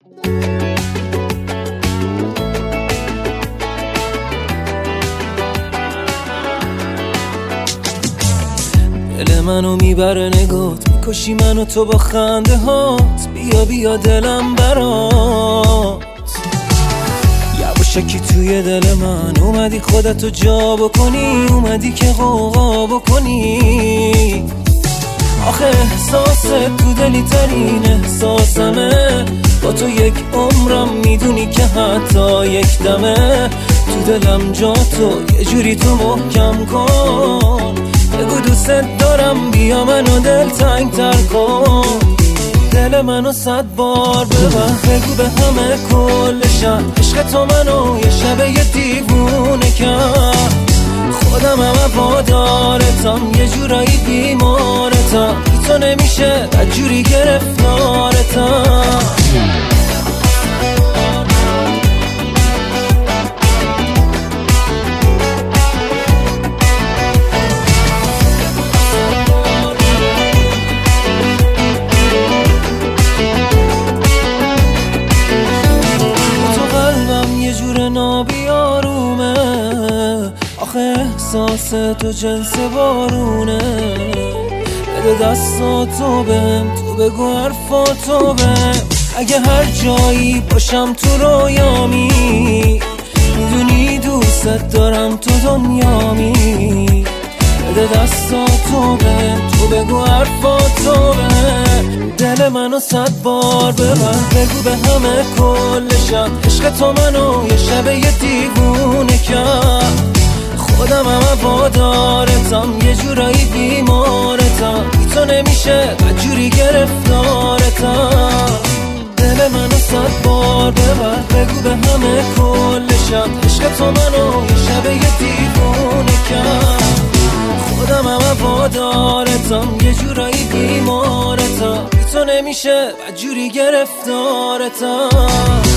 دل منو میبره نگات، میکشی منو تو با خنده هات. بیا بیا دلم برات، یواشکی توی دل من اومدی خودتو جا بکنی، اومدی که غوغا بکنی. آخه احساست تو دلی ترین احساسمه، با تو یک عمرم میدونی که حتی یک دمه. تو دلم جا تو یه جوری تو محکم کن، بگو دوست دارم بیا منو دل تنگ تر کن. دل منو 100 بار ببر، بگو به همه کلشم عشق تو منو یه شب یه دیوونه کرد. خودم هم وادارتم، یه جورایی بیمارتم، بی تو نمیشه بدجوری گرفتارتم. نابیارومه، آخه احساس تو جنس بارونه. بده دستاتو بهم، تو بگو حرفاتو بهم. اگه هر جایی باشم تو رویامی، میدونی دوست دارم تو دنیامی. بده دستاتو بهم، تو بگو حرفاتو بهم. دل منو 100 بار ببر، بگو به همه کلشم عشق تو منو یه شب یه دیوونه کرد. خودم هم وادارتم، یه جورایی بیمارتم، بی تو نمیشه بدجوری گرفتارتم. دل منو 100 بار ببر، بگو به همه کلشم عشق تو منو یه شب یه دیوونه کرد. خودم هم وادارتم، یه جورایی بیمارتم، بی تو نمیشه بدجوری گرفتارتم.